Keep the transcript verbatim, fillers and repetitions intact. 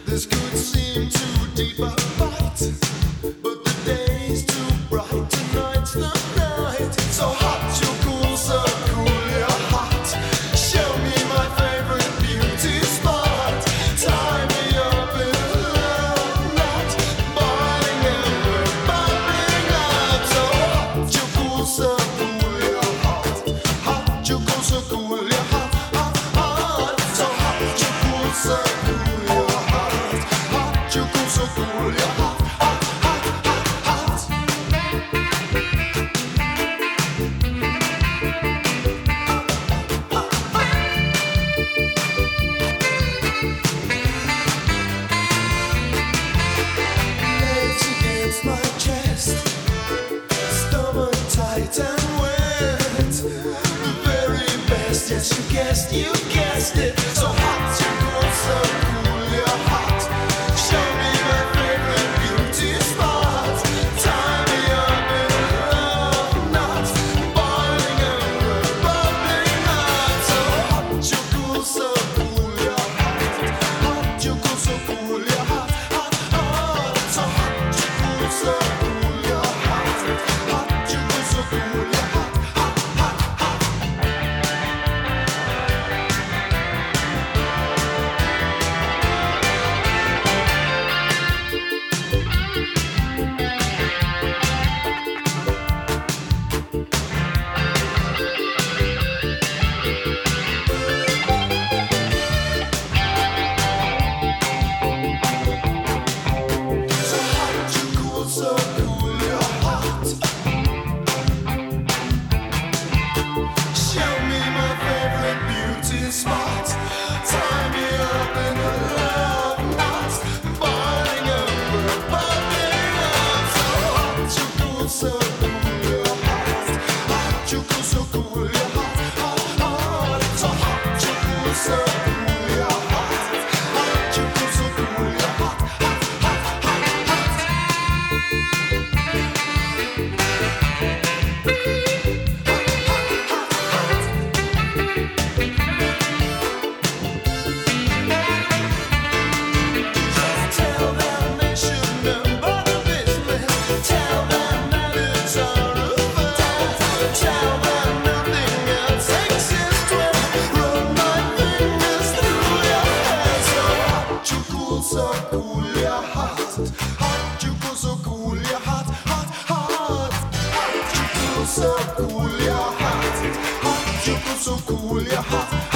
This could seem too deep a fight, but the day's too bright, tonight's the night. So hot, you cool, so cool, you're hot. Show me my favorite beauty spot. Tie me up in a love knot, boiling and we're bubbling out. So hot, you cool, so cool, you're hot. Hot, you cool, so cool, you're hot, hot, hot. So hot, you cool, so cool, you're hot. You cool, so cool, you're hot, hot, hot, hot, hot. Legs against my chest, stomach tight and wet. The very best, yes, you guessed, you guessed it. So hot, you cool, so cool, you're hot. Show me my favorite beauty spot. Tie me up in a love knot, boiling and we're bubbling out. So hot, you cool, so cool, you're hot. Hot, you cool, so cool, you're hot, hot, hot. So hot, you cool, so cool, you're hot. Hot, you cool, so cool, you're hot, hot, hot, hot. So hot, you cool, so cool, you're hot. Show me my favorite beauty spot. Tie me up in a love knot, boiling and we're bubbling out. So hot, you cool, so cool, you're hot. Hot, you cool, so cool, you're hot, hot, hot. So hot, you cool, so cool, you're hot. Hot, you cool, so cool, you're hot, hot, hot, hot, hot. Tell them they should know about the business. Tell them that it's our affair. Tell them nothing else exists when I run my fingers through your hair. So hot, you cool, so cool, you're hot. Hot, you cool, so cool, you're hot, hot, hot. Hot, you cool, so cool, you're hot. Hot, you cool, so cool, you're hot.